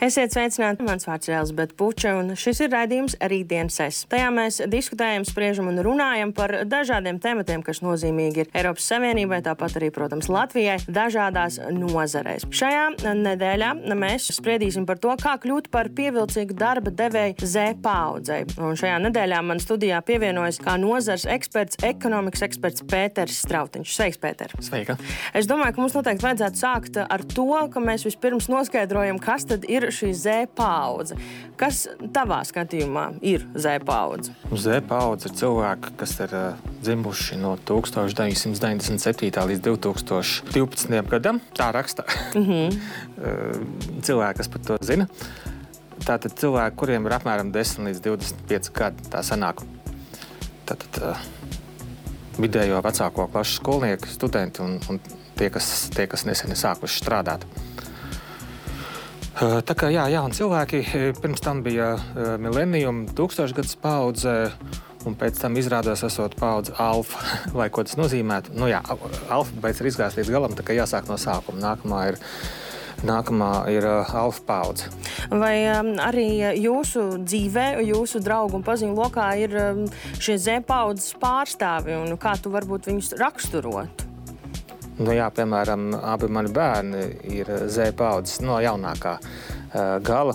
Esiet sveicināti, mans vārds ir Elzbieta Puča, un šis ir raidījums Rītdienas es. Tajā mēs diskutējam, spriežam un runājam par dažādiem tematiem, kas nozīmīgi ir Eiropas Savienībai, tāpat arī, protams, Latvijai, dažādās nozarēs. Šajā nedēļā mēs spriedīsim par to, kā kļūt par pievilcīgu darba devēju Z paaudzei. Un šajā nedēļā man studijā pievienojas kā nozars eksperts, ekonomikas eksperts Pēters Strautiņš. Sveiks, Pēter! Sveika! Es domāju, ka mums noteikti vajadzētu sākt ar to, ka mēs vispirms noskaidrojam, kas tad ir šī Z paudze. Kas tavā skatījumā ir Z paudze? Z paudze ir cilvēki, kas ir dzimuši no 1997. līdz 2012. gadam. Tā raksta. Cilvēki, kas par to zina. Tātad cilvēki, kuriem ir apmēram 10 līdz 25 gadi, tā sanāk. Tātad vidējo vecāko klašu skolnieki, studenti un tie, kas nesen ir sākuši strādāt. Tā kā jauni cilvēki, pirms tam bija millennium, tūkstošgadus paudze, un pēc tam izrādās esot paudze alfa, lai ko tas nozīmētu. Alfabēts ir izgājis līdz galam, tā kā jāsāk no sākuma. Nākamā ir alfa paudze. Vai arī jūsu dzīvē, jūsu draugu un paziņu lokā ir šie Z paudzes pārstāvi, un kā tu varbūt viņus raksturotu? Piemēram, abi mani bērni ir Z paudzes no jaunākā gala.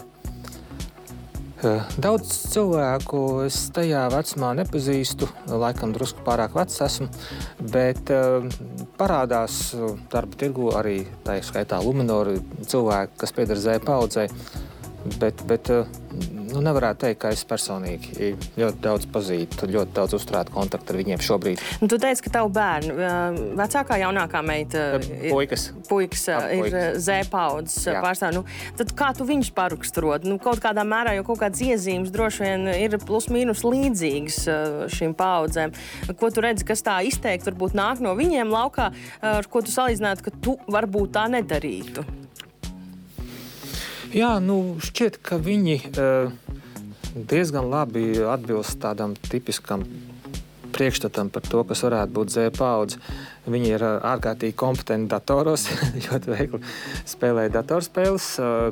Daudz cilvēku es tajā vecumā nepazīstu, laikam drusku pārāk vecs esmu, bet parādās darba tirgu arī tā skaitā Luminori cilvēki, kas pieder Z paudzei, bet nevarētu teikt, ka es personīgi ļoti daudz pazītu, ļoti daudz uzturētu kontaktu ar viņiem šobrīd. Tu teici, ka tavu bērnu, vecākā, jaunākā meita puikas ir Z paudzes pārstāvji. Tad kā tu viņus paraksturot? Kaut kādā mērā, jo kaut kādas iezīmes droši vien ir plus mīnus līdzīgas šīm paudzēm. Ko tu redzi, kas tā izteikti varbūt nāk no viņiem laukā, ar ko tu salīdzinātu, ka tu varbūt tā nedarītu? Šķiet, ka viņi diezgan labi atbilst tādam tipiskam priekšstatam par to, kas varētu būt Z paudze. Viņi ir ārkārtīgi kompetenti datoros, ļoti veikli spēlē datorspēles.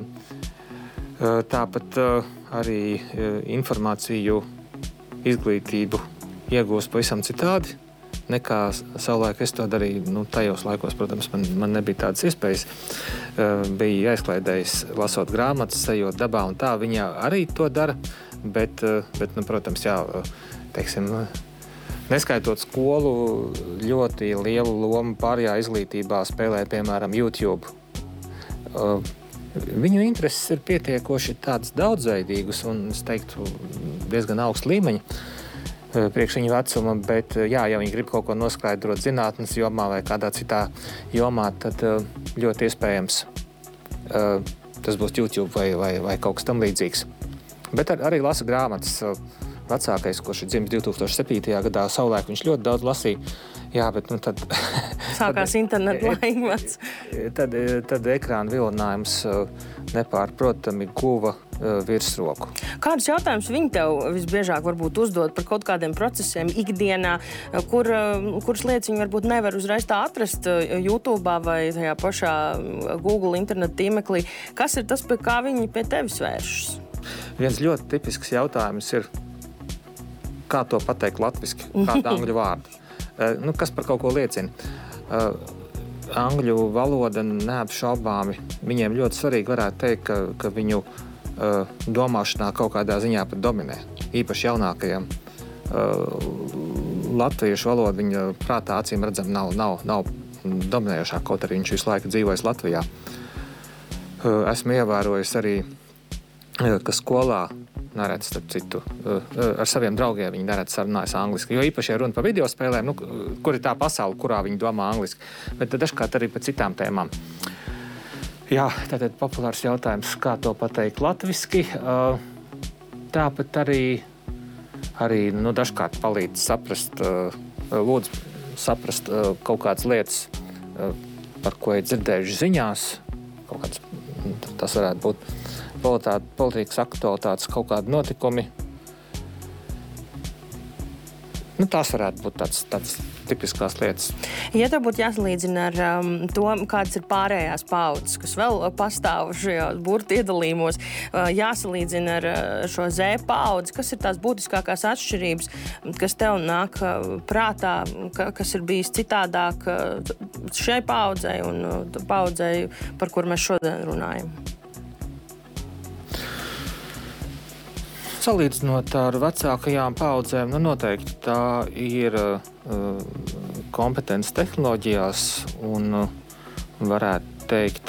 Tāpat arī informāciju, izglītību iegūst pavisam citādi nekā savulaik es to darīju. Tajos laikos, protams, man nebija tādas iespējas. Bija aizklaidējis, lasot grāmatas, ejot dabā un tā. Viņa arī to dara, bet protams, neskaitot skolu, ļoti lielu lomu pārējā izglītībā spēlē, piemēram, YouTube. Viņu intereses ir pietiekoši tādas daudzveidīgas un, es teiktu, diezgan augsta līmeņa priekš viņu vecuma, bet ja viņi grib kaut ko noskaidrot zinātnes jomā vai kādā citā jomā, tad ļoti iespējams tas būs YouTube vai kaut kas tam līdzīgs. Bet arī lasa grāmatas. Vecākais, kurš ir dzimis 2007. gadā, savulaik viņš ļoti daudz lasīja. Tad sākās interneta laikmets. Tad ekrāna vilinājums nepārprotami guva virsroku. Kādus jautājumus viņi tev visbiežāk varbūt uzdod par kaut kādiem procesiem ikdienā, kuras lietas viņi varbūt nevar uzreiz tā atrast YouTube vai tajā pašā Google internetu tīmeklī? Kas ir tas, pie kā viņi pie tevis vēršas? Viens ļoti tipisks jautājums ir, kā to pateikt latviski, kādu angļu vārdu. Kas par kaut ko liecina? Angļu valoda neapšaubāmi. Viņiem ļoti svarīgi varētu teikt, ka viņu domāšanā kaut kādā ziņā pat dominē. Īpaši jaunākajiem. Latviešu valoda viņa prātā acīm redzam nav dominējošā, kaut arī viņš visu laiku dzīvojas Latvijā. Esmu ievērojis arī, ka skolā neredz, starp citu, ar saviem draugiem viņi neredz sarunājas angliski. Jo īpaši runa par video spēlēm, kur ir tā pasaule, kurā viņi domā angliski. Bet dažkārt arī par citām tēmām. Tātad populārs jautājums, kā to pateikt latviski. Tāpat arī dažkārt palīdz saprast kaut kādas lietas, par ko ir dzirdējuši ziņās. Kaut kāds, tas varētu būt politikas aktualitātes, kaut kādi notikumi. Tās varētu būt tādas tipiskās lietas. Ja tev būtu jāsalīdzina ar to, kādas ir pārējās paudzes, kas vēl pastāv šajos burtu iedalījumos, jāsalīdzina ar šo Z paudzi, kas ir tās būtiskākās atšķirības, kas tev nāk prātā, kas ir bijis citādāk šai paudzei un paudzei, par kur mēs šodien runājam? Salīdzinot ar vecākajām paudzēm, noteikti tā ir kompetence tehnoloģijās un varētu teikt,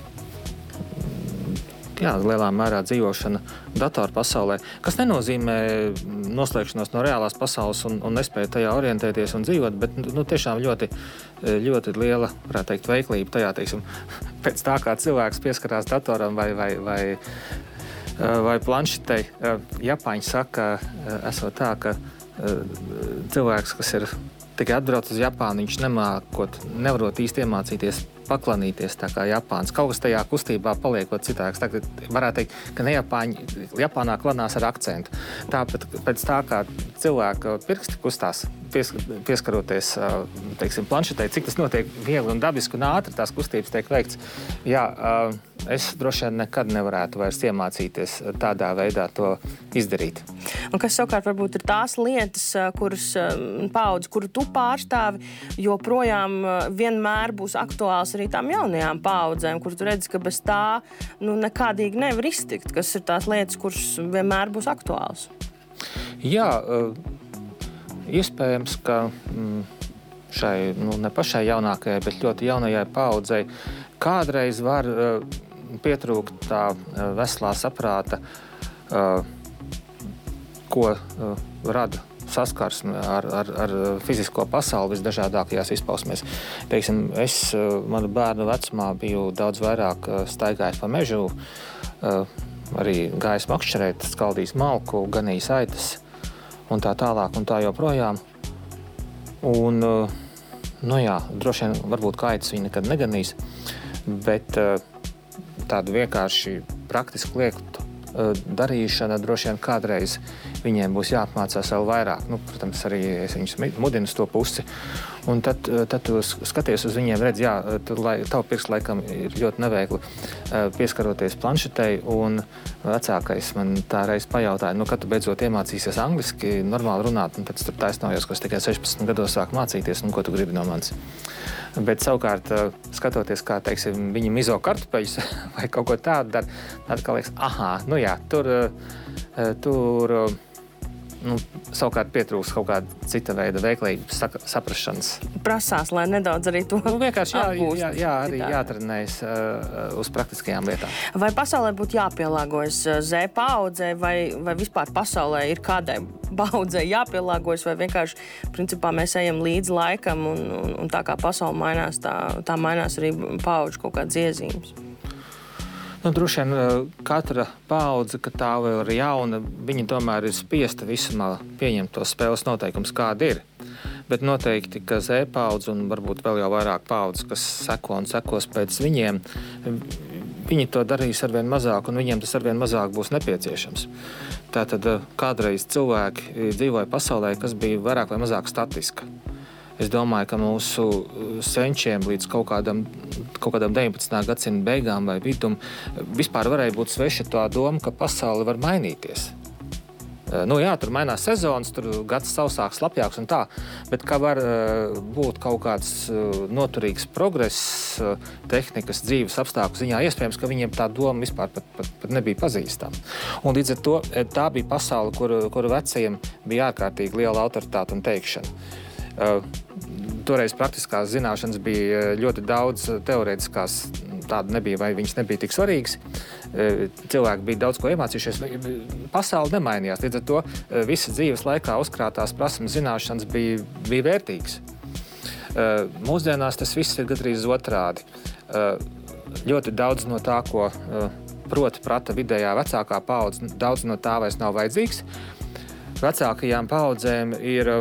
lielā mērā dzīvošana datoru pasaulē, kas nenozīmē noslēgšanos no reālās pasaules un nespēja tajā orientēties un dzīvot, bet tiešām ļoti, ļoti liela, varētu teikt, veiklība tajā, teiksim, pēc tā, kā cilvēks pieskarās datoram vai planšetei. Japāņi saka, esot tā, ka cilvēks, kas ir tikai atbrauc uz Japānu, viņš nevarot īsti iemācīties paklanīties tā kā Japāns. Kaut kas tajā kustībā paliekot citāks. Tagad varētu teikt, ka Japānā klanās ar akcentu. Tāpat pēc tā, kā cilvēka pirksti kustās, pieskaroties, teiksim, planšetei, cik tas notiek viegli un dabiski un ātri, tās kustības tiek veikts. Es droši vien nekad nevarētu vairs iemācīties tādā veidā to izdarīt. Un kas savukārt varbūt ir tās lietas, paudze, kuru tu pārstāvi, joprojām vienmēr būs aktuāls arī tām jaunajām paudzēm, kur tu redzi, ka bez tā nekādīgi nevar iztikt, kas ir tās lietas, kuras vienmēr būs aktuāls? Jā, iespējams, ka šai, ne pašai jaunākajai, bet ļoti jaunajai paudzei kādreiz var pietrūkt tā veselā saprāta, ko rada saskarsme ar fizisko pasauli visdažādākajās izpausmēs. Teiksim, manu bērnu vecumā biju daudz vairāk staigājis pa mežu, arī gājis makšķerēt, skaldījis malku, ganījis aitas un tā tālāk un tā joprojām. Un, droši vien, varbūt kā aitas viņi nekad neganīs, bet tādu vienkārši praktisku lietu darīšana droši vien kādreiz viņiem būs jāapmācās vēl vairāk. Protams, arī es viņus mudinu uz to pusi. Un tad tu skaties uz viņiem, redz, tavu pirkstu laikam ir ļoti neveikli pieskaroties planšetei, un vecākais man tā reiz pajautāja, kad tu beidzot iemācīsies angliski, normāli runāt, un pēc tur taisnojos, ka es tikai 16 gados sāku mācīties, un ko tu gribi no manis. Bet savukārt, skatoties, kā, teiksim, viņi mizo kartupeļus vai kaut ko tādu dara, tad kā liekas, tur savukārt pietrūks kaut kāda cita veida veiklības saprašanas. Prasās, lai nedaudz arī to vienkārši apgūst. Arī jātrenējas uz praktiskajām lietām. Vai pasaulē būtu jāpielāgojas Z paudzē, vai vispār pasaulē ir kādai paudzei jāpielāgojas, vai vienkārši, principā, mēs ejam līdz laikam un tā kā pasaule mainās, tā mainās arī paudžu kaut kādas iezīmes? Droši vien katra paudze, ka tā vēl ir jauna, viņa tomēr ir spiesta visumā pieņemt tos spēles noteikumus, kādi ir. Bet noteikti, ka Z paudze un varbūt vēl jau vairāk paudzes, kas seko un sekos pēc viņiem, viņi to darīs arvien mazāk un viņiem tas arvien mazāk būs nepieciešams. Tātad kādreiz cilvēki dzīvoja pasaulē, kas bija vairāk vai mazāk statiska. Es domāju, ka mūsu senčiem līdz kaut kādam 19. gadsimta beigām vai vidum vispār varēja būt sveša tā doma, ka pasaule var mainīties. Tur mainās sezonas, tur gads sausāks, slapjāks un tā, bet ka var būt kaut kāds noturīgs progress tehnikas dzīves apstākļu ziņā, iespējams, ka viņiem tā doma vispār pat nebija pazīstama. Un līdz ar to tā bija pasaule, kur vecajiem bija ārkārtīgi liela autoritāte un teikšana. Toreiz praktiskās zināšanas bija ļoti daudz, teorētiskās tāda nebija, vai viņas nebija tik svarīgas. Cilvēki bija daudz ko iemācījušies, pasaule nemainījās. Līdz ar to visa dzīves laikā uzkrātās prasmes zināšanas bija vērtīgas. Mūsdienās tas viss ir gandrīz otrādi. Ļoti daudz no tā, ko prata vidējā vecākā paudze, daudz no tā vairs nav vajadzīgs. Vecākajām paudzēm ir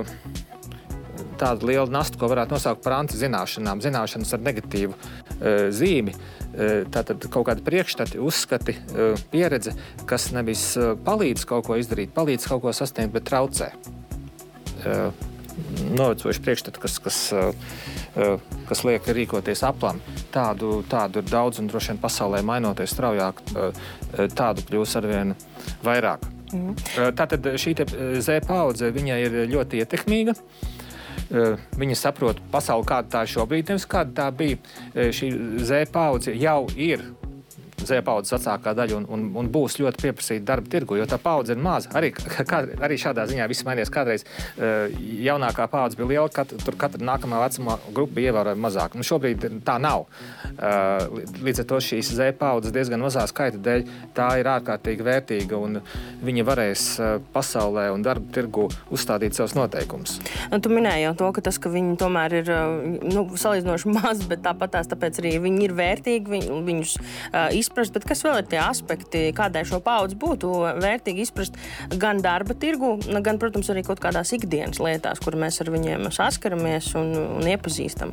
tāda liela nasta, ko varētu nosaukt par antizināšanām, zināšanas ar negatīvu zīmi. Tātad kaut kādi priekšstati, uzskati, pieredze, kas nevis palīdz kaut ko izdarīt, palīdz kaut ko sasniegt, bet traucē. novecojuši priekšstati, kas liek rīkoties aplam. Tādu ir daudz, un droši vien pasaulē mainoties straujāk, tādu kļūs arvien vairāk. Tātad šī Z paudze, viņa ir ļoti ietekmīga. Viņa saprot pasauli, kāda tā šobrīd, nevis kāda tā bija. Šī Z paudze jau ir Z paudzes vecākā daļa un būs ļoti pieprasīta darba tirgu, jo tā paudze ir maza. Arī šādā ziņā viss mainījās. Kādreiz jaunākā paudze bija liela, tur katra nākamā vecuma grupa bija ievērojami mazāka. Šobrīd tā nav. Līdz ar to šīs Z paudzes diezgan mazā skaita dēļ tā ir ārkārtīgi vērtīga un viņa varēs pasaulē un darba tirgu uzstādīt savus noteikumus. Tu minēji jau to, ka tas, ka viņi tomēr ir salīdzinoši maz, bet tāpēc arī viņi ir vērtīgi, viņus izprast, bet kas vēl ir tie aspekti, kādai šo paudzi būtu vērtīgi izprast gan darba tirgu, gan, protams, arī kaut kādās ikdienas lietās, kur mēs ar viņiem saskaramies un iepazīstam?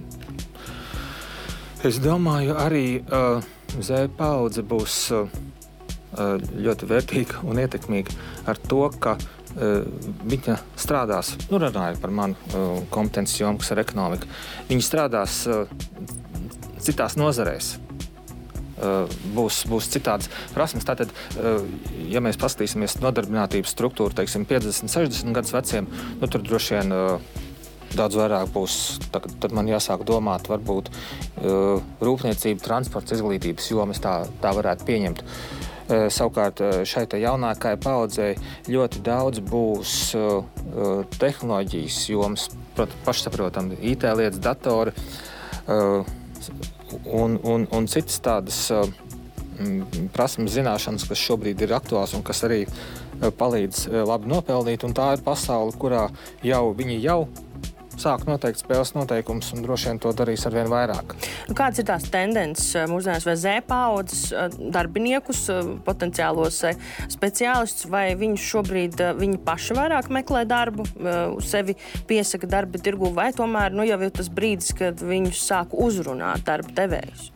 Es domāju, arī Z paudze būs ļoti vērtīga un ietekmīga ar to, ka viņa strādās, runāju par manu kompetences jomu, kas ir ekonomika, viņa strādās citās nozarēs. Būs citādas prasmes. Tātad, ja mēs paskatīsimies nodarbinātības struktūru, teiksim, 50, 60 gadus veciem, tur droši vien daudz vairāk būs, tad man jāsāk domāt, varbūt rūpniecība, transports, izglītības jomas tā varētu pieņemt. Savukārt šai jaunākajai paudzei ļoti daudz būs tehnoloģijas jomas, pašsaprotami, IT lietas, datori, un citas tādas prasmes zināšanas, kas šobrīd ir aktuāls un kas arī palīdz labi nopelnīt. Un tā ir pasaule, kurā viņi jau sāk noteikt spēles noteikumus un droši vien to darīs arvien vairāk. Kādas ir tās tendences mūsdienās vai Z paudzes darbiniekus, potenciālos speciālistus, vai viņus šobrīd viņi paši vairāk meklē darbu, sevi piesaka darba tirgu, vai tomēr jau ir tas brīdis, kad viņus sāk uzrunāt darba devējus?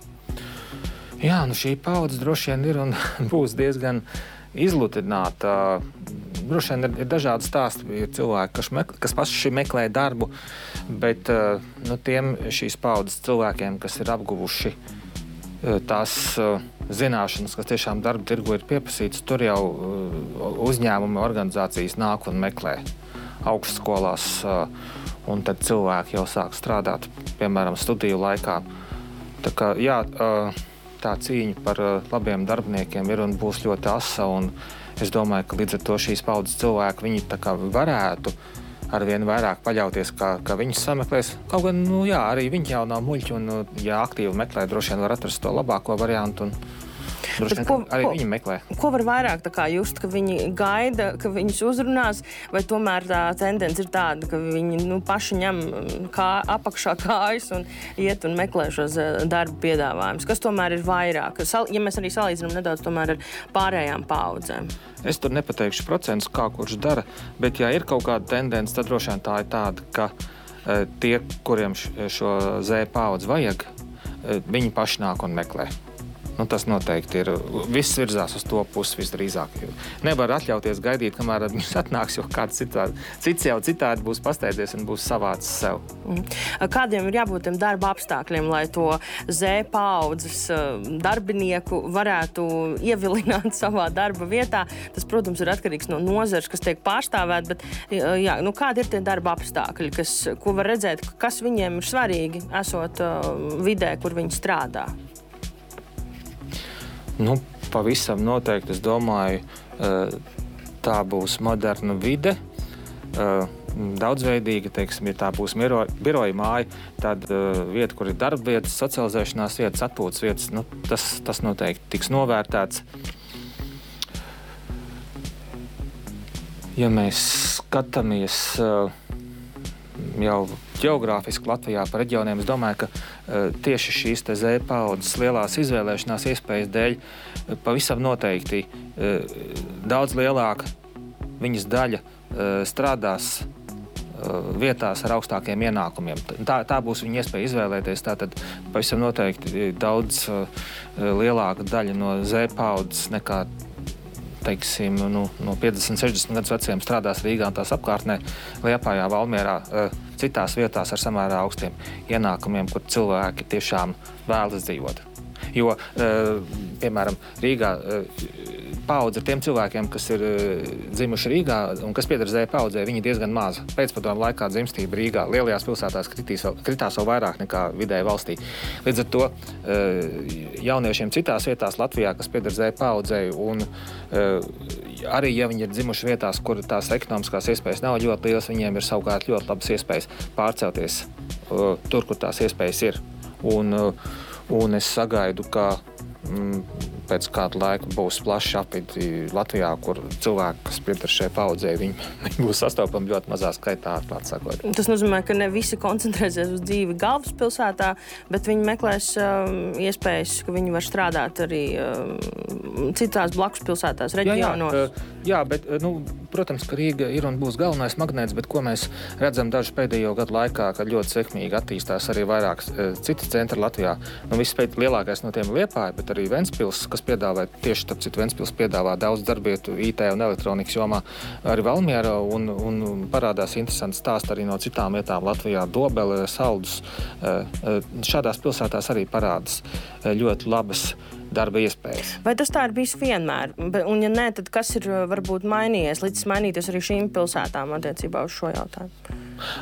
Jā, šī paudze droši vien ir un būs diezgan izlutināta. Droši vien ir dažādi stāsti. Ir cilvēki, kas paši meklē darbu, bet tiem šīs paudzes cilvēkiem, kas ir apguvuši tās zināšanas, kas tiešām darba tirgu ir pieprasītas, tur jau uzņēmumi, organizācijas nāk un meklē augstskolās, un tad cilvēki jau sāk strādāt, piemēram, studiju laikā. Tā kā, jā, tā cīņa par labiem darbiniekiem ir un būs ļoti asa, un es domāju, ka līdz ar to šīs paudzes cilvēki, viņi tā kā varētu arvien vairāk paļauties, ka viņus sameklēs. Kaut gan, arī viņi jau nav muļķi, un, ja aktīvi meklē, droši vien var atrast to labāko variantu, un droši vien arī viņi meklē. Ko var vairāk just, ka viņi gaida, ka viņus uzrunās, vai tomēr tā tendence ir tāda, ka viņi paši ņem apakšā kājas un iet un meklē šos darba piedāvājumus? Kas tomēr ir vairāk? Ja mēs arī salīdzinām nedaudz tomēr ar pārējām paudzēm. Es tur nepateikšu procentus, kā kurš dara, bet ja ir kaut kāda tendence, tad droši vien tā ir tāda, ka tie, kuriem šo Z paudzi vajag, viņi paši nāk un meklē. Tas noteikti ir. Viss virzās uz to pusi visdrīzāk. Nevar atļauties gaidīt, kamēr viņus atnāks, jo kāds cits jau citādi būs pasteidzies un būs savācis sev. Kādiem ir jābūt tiem darba apstākļiem, lai to Z paudzes darbinieku varētu ievilināt savā darba vietā? Tas, protams, ir atkarīgs no nozares, kas tiek pārstāvēt, bet kādi ir tie darba apstākļi, ko var redzēt, kas viņiem ir svarīgi, esot vidē, kur viņi strādā? Pavisam noteikti, es domāju, tā būs moderna vide, daudzveidīga, teiksim, ja tā būs biroja māja, tad vieta, kur ir darba vietas, socializēšanās vietas, atpūtas vietas, tas noteikti tiks novērtēts. Ja mēs skatāmies jau ģeogrāfiski Latvijā pa reģioniem, es domāju, ka tieši šīs Z paudzes lielās izvēlēšanās iespējas dēļ pavisam noteikti daudz lielāka viņas daļa strādās vietās ar augstākiem ienākumiem. Tā būs viņa iespēja izvēlēties. Tātad pavisam noteikti daudz lielāka daļa no Z paudzes nekā teiksim, no 50, 60 gadus veciem strādās Rīgā un tās apkārtnē, Liepājā, Valmierā, citās vietās ar samērā augstiem ienākumiem, kur cilvēki tiešām vēlas dzīvot. Jo, piemēram, Rīgā paudze ar tiem cilvēkiem, kas ir dzimuši Rīgā un kas pieder Z paudzē, viņi diezgan maza. Pēcpadomu laikā dzimstība Rīgā lielajās pilsētās kritās vēl vairāk nekā vidēji valstī. Līdz ar to jauniešiem citās vietās Latvijā, kas pieder Z paudzei, un arī, ja viņi ir dzimuši vietās, kur tās ekonomiskās iespējas nav ļoti lielas, viņiem ir savukārt ļoti labas iespējas pārcelties tur, kur tās iespējas ir. Un es sagaidu, ka pēc kāda laika būs plašs apvidi Latvijā, kur cilvēki, kas pieder šai paudzei, viņi būs sastopami ļoti mazā skaitā, atklāt sakot. Tas nozīmē, ka ne visi koncentrēsies uz dzīvi galvaspilsētā, bet viņi meklēs iespējas, ka viņi var strādāt arī citās blakus pilsētās, reģionos. Jā, bet, protams, ka Rīga ir un būs galvenais magnēts, bet ko mēs redzam dažu pēdējo gadu laikā, kad ļoti sekmīgi attīstās arī vairāk citi centri Latvijā. Vispēc lielākais no tiem Liepāja, bet arī Ventspils, kas piedāvā, tieši tāpēc Ventspils piedāvā daudz darbietu IT un elektronikas jomā, arī Valmiera, un parādās interesanti stāsti arī no citām vietām Latvijā, Dobele, Saldus. Šādās pilsētās arī parādas ļoti labas darba iespējas. Vai tas tā ir bijis vienmēr? Un ja nē, tad kas ir varbūt mainījies, līdz mainīties arī šīm pilsētām attiecībā uz šo jautājumu?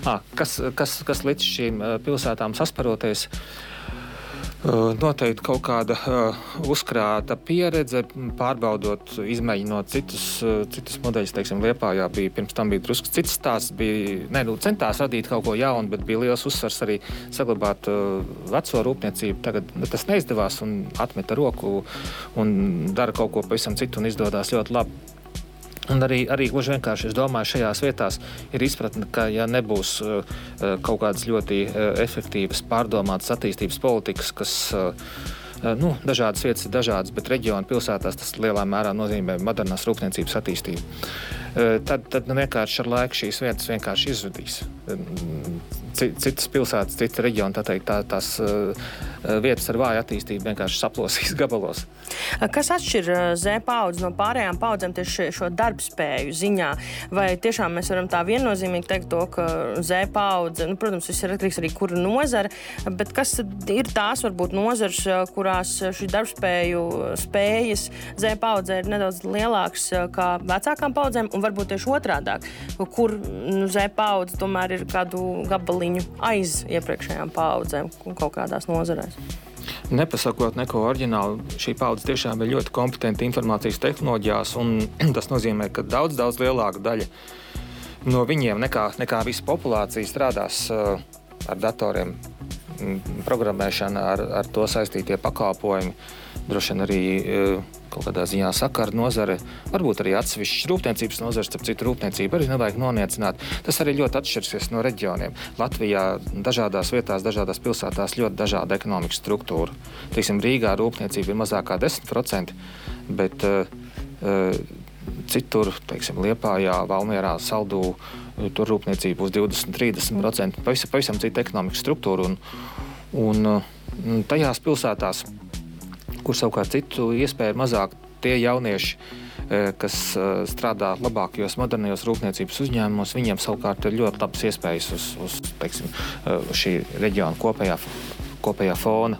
Kas līdz šīm pilsētām sasparoties? Noteikti kaut kāda uzkrāta pieredze, pārbaudot, izmēģinot citus modeļus. Teiksim, Liepājā pirms tam bija drusku cits stāsts, centās radīt kaut ko jaunu, bet bija liels uzsvars arī saglabāt veco rūpniecību. Tagad tas neizdevās un atmeta roku un dara kaut ko pavisam citu un izdodās ļoti labi. Un arī gluži vienkārši, es domāju, šajās vietās ir izpratne, ka ja nebūs kaut kādas ļoti efektīvas, pārdomātas attīstības politikas, kas dažādas vietas ir dažādas, bet reģionu pilsētās tas lielā mērā nozīmē modernās rūpniecības attīstību. Tad vienkārši ar laiku šīs vietas vienkārši izzudīs. Citas pilsētas, citi reģioni, tās vietas ar vāju attīstību vienkārši saplosīs gabalos. Kas atšķir Z paudzi no pārējām paudzēm tieši šo darbspēju ziņā? Vai tiešām mēs varam tā viennozīmīgi teikt to, ka Z paudze, protams, viss ir atkarīgs arī kura nozara, bet kas ir tās varbūt nozars, kurās šī darbspēju spējas Z paudzē ir nedaudz lielāks kā vecākām paudzēm, un varbūt tieši otrādāk, kur Z paudze tomēr ir kādu gabaliņu aiz iepriekšējām paudzēm kaut kādās nozarēs? Nepasakot neko oriģinālu, šī paudze tiešām ir ļoti kompetenta informācijas tehnoloģijās, un tas nozīmē, ka daudz lielāka daļa no viņiem nekā visa populācija strādās ar datoriem, programmēšana, ar to saistītie pakalpojumi, droši vien arī kaut kādā ziņā sakaru nozare, varbūt arī atsevišķas rūpniecības nozares, starp citu rūpniecību arī nevajag noniecināt. Tas arī ļoti atšķirsies no reģioniem. Latvijā dažādās vietās, dažādās pilsētās ļoti dažāda ekonomikas struktūra. Teiksim, Rīgā rūpniecība ir mazāk kā 10%, bet citur, teiksim, Liepājā, Valmierā, Saldū, tur rūpniecība būs 20-30%. Pavisam cita ekonomikas struktūra. Un tajās pilsētās, kur savukārt citu iespēju ir mazāk, tie jaunieši, kas strādā labākajos modernajos rūpniecības uzņēmumos, viņiem savukārt ir ļoti labas iespējas uz teiksim, šī reģiona kopējā fona.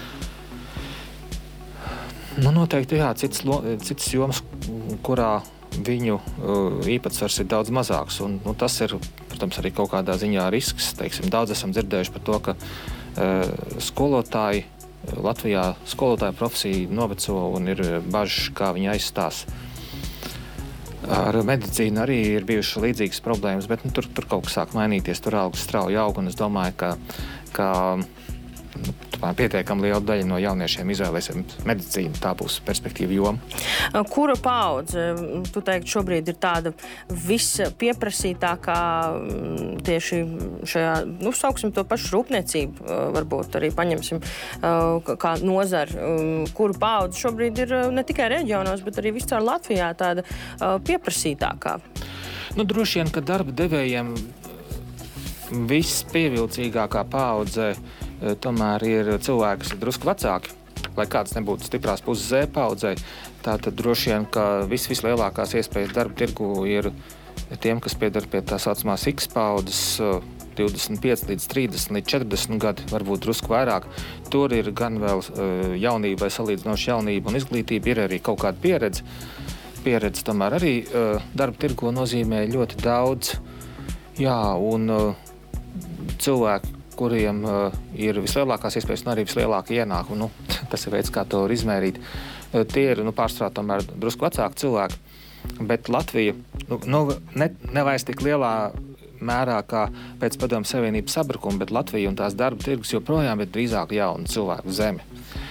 Noteikti, jā, citas jomas, kurā viņu īpatsvars ir daudz mazāks. Un tas ir, protams, arī kaut kādā ziņā risks. Teiksim, daudz esam dzirdējuši par to, ka skolotāji Latvijā skolotāja profesija noveco un ir bažas, kā viņi aizstās. Ar medicīnu arī ir bijušas līdzīgas problēmas, bet tur kaut kas sāk mainīties, tur algas strauji aug, un es domāju, ka pietiekami liela daļa no jauniešiem izvēlēsies medicīnu, tā būs perspektīva joma. Kura paudze, tu teiktu, šobrīd ir tāda vispieprasītākā tieši šajā, sauksim to pašu rūpniecību, varbūt arī paņemsim kā nozari, kura paudze šobrīd ir ne tikai reģionos, bet arī viscaur Latvijā tāda pieprasītākā? Droši vien, ka darba devējiem vispievilcīgākā paudze tomēr ir cilvēki, kas ir drusku vecāki, lai kāds nebūtu stiprās puses Z paudzei. Tātad droši vien, ka vislielākās iespējas darba tirgu ir tiem, kas piedar pie tā saucamās X paudzes, 25 līdz 30 līdz 40 gadi, varbūt drusku vairāk. Tur ir gan vēl jaunība vai salīdzinoša jaunība un izglītība, ir arī kaut kāda pieredze. Pieredze tomēr arī darba tirgu nozīmē ļoti daudz. Jā, un cilvēki, kuriem ir vislielākās iespējas un arī vislielākie ienākumi, tas ir veids, kā to var izmērīt. Tie ir pārsvarā tomēr drusku vecāki cilvēki, bet Latvija nevairs tik lielā mērā kā pēc Padomju Savienības sabrukuma, bet Latvija un tās darba tirgus joprojām ir drīzāk jauna cilvēku zeme.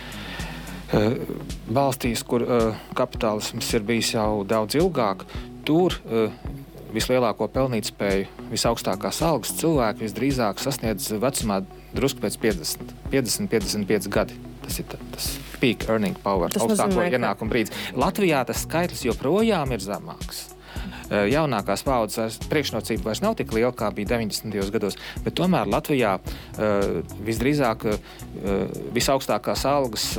Valstīs, kur kapitālisms ir bijis jau daudz ilgāk, tur vislielāko pelnītspēju, visaugstākās algas cilvēki visdrīzāk sasniedz vecumā drusku pēc 50-55 gadi. Tas ir tas peak earning power, augstāko ienākumu brīdis. Latvijā tas skaitlis joprojām ir zemāks. Jaunākās paudzes priekšnocība vairs nav tik liela, kā bija 90. gados, bet tomēr Latvijā visdrīzāk visaugstākās algas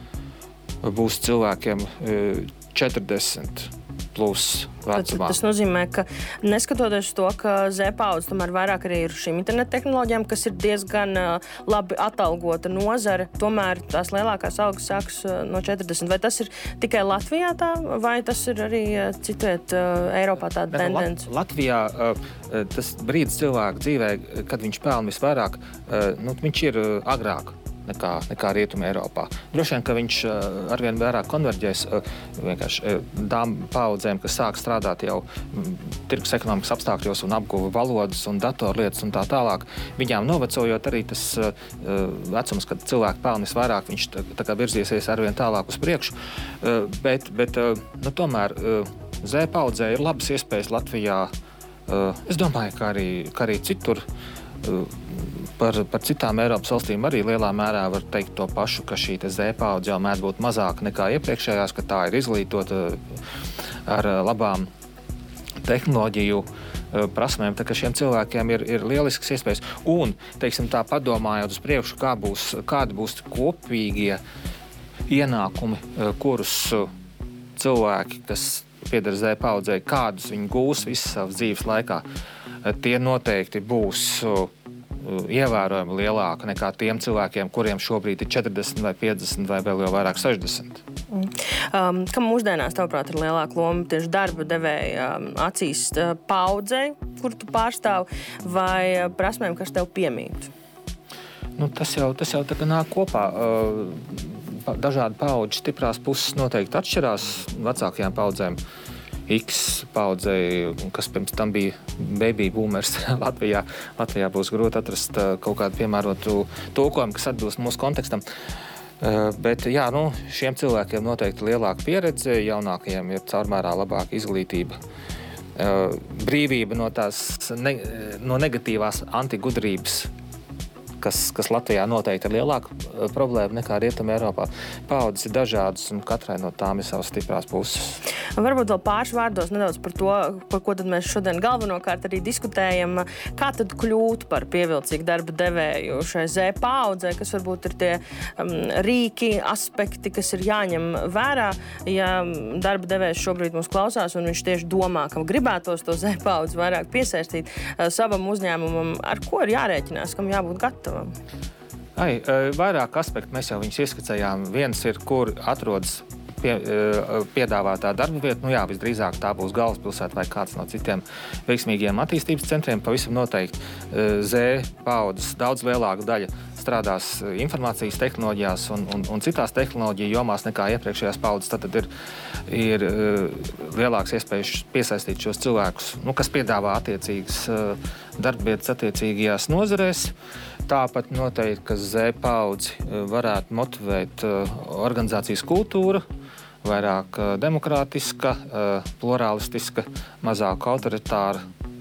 būs cilvēkiem 40 plus vecumā. Tas nozīmē, ka neskatoties to, ka Z-paudze tomēr vairāk arī ir šīm internetu tehnoloģijām, kas ir diezgan labi atalgota nozare, tomēr tās lielākās algas sāks no 40. Vai tas ir tikai Latvijā tā, vai tas ir arī citviet Eiropā tāda tendence? Latvijā tas brīdis cilvēku dzīvē, kad viņš pelna visvairāk, viņš ir agrāk nekā Rietuma Eiropā. Droši vien, ka viņš arvien vairāk konverģēs vienkārši tām paudzēm, kas sāk strādāt jau tirgus ekonomikas apstākļos un apguva valodas un datorlietas un tā tālāk. Viņām novecojot arī tas vecums, kad cilvēki pelna visvairāk, viņš tā kā virzīsies arvien tālāk uz priekšu. Bet tomēr Z-paudzē ir labas iespējas Latvijā. Es domāju, ka arī citur par citām Eiropas valstīm arī lielā mērā var teikt to pašu, ka šī Z-paudze jau mēdz būt mazāka nekā iepriekšējās, ka tā ir izglītota ar labām tehnoloģiju prasmēm, tā ka šiem cilvēkiem ir lielisks iespējas. Un, teiksim tā, padomājot uz priekšu, kādi būs kopīgie ienākumi, kurus cilvēki, kas pieder Z-paudzei, kādus viņi gūs visas savas dzīves laikā, tie noteikti būs ievērojami lielāka nekā tiem cilvēkiem, kuriem šobrīd ir 40 vai 50 vai vēl jau vairāk 60. Kam mūsdienās, tavuprāt, ir lielāka loma tieši darba devēja acīs paudzei, kur tu pārstāv, vai prasmēm, kas tev piemīt? Tas jau tā kā nāk kopā. Dažādi paudžu stiprās puses noteikti atšķirās vecākajām paudzēm. X paudzei, kas pirms tam bija baby boomers Latvijā būs grūti atrast kaut kādu piemērotu tulkojumu, kas atbilst mūsu kontekstam. Bet jā, šiem cilvēkiem noteikti lielāka pieredze, jaunākajiem ir caurmērā labāka izglītība. Brīvība no negatīvās antigudrības, kas Latvijā noteikti ir lielāka problēma nekā Rietuma Eiropā. Paudzes ir dažādas un katrai no tām ir savas stiprās puses. Varbūt vēl pāris vārdos nedaudz par to, par ko tad mēs šodien galvenokārt arī diskutējam, kā tad kļūt par pievilcīgu darba devēju šai Z-paudzei, kas varbūt ir tie rīki, aspekti, kas ir jāņem vērā, ja darba devējs šobrīd mūs klausās un viņš tieši domā, ka gribētos to Z-paudzi vairāk piesaistīt savam uzņēmumam, ar ko ir jārēķinās, kam jābūt gatavam? Vairāk aspektu mēs jau viņus ieskicējām. Viens ir, kur atrodas piedāvātā darba vieta. Visdrīzāk tā būs galvaspilsēta vai kāds no citiem veiksmīgiem attīstības centriem. Pavisam noteikti Z-paudzes daudz lielāka daļa strādās informācijas tehnoloģijās un citās tehnoloģiju jomās nekā iepriekšējās paudzes. Tad ir lielāks iespējas piesaistīt šos cilvēkus, kas piedāvā attiecīgas darbvietas attiecīgajās nozarēs. Tāpat noteikti, ka Z-paudzi varētu motivēt organizācijas kultūra, vairāk demokrātiska, pluralistiska, mazāk autoritāra.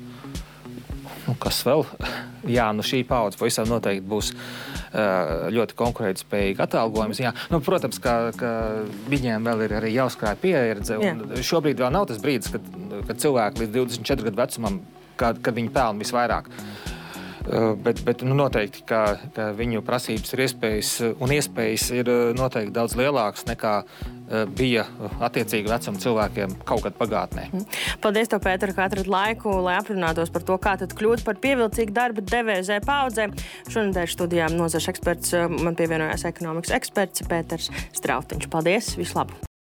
Kas vēl? Jā, šī paudze pavisam noteikti būs ļoti konkurētspējīga atalgojuma ziņā. Protams, ka viņiem vēl ir arī jāuzkrāj pieredze. Šobrīd vēl nav tas brīdis, kad cilvēki līdz 24 gadu vecumam, kad viņi pelna visvairāk. Bet noteikti, ka viņu prasības ir iespējas ir noteikti daudz lielākas nekā bija attiecīgi vecuma cilvēkiem kaut kad pagātnē. Paldies tev, Pēter, ka atrad laiku, lai aprunātos par to, kā tad kļūt par pievilcīgu darba devēju Z paudzē. Šonedēļ studijā nozares eksperts man pievienojās ekonomikas eksperts Pēters Strautiņš. Paldies, visu labu!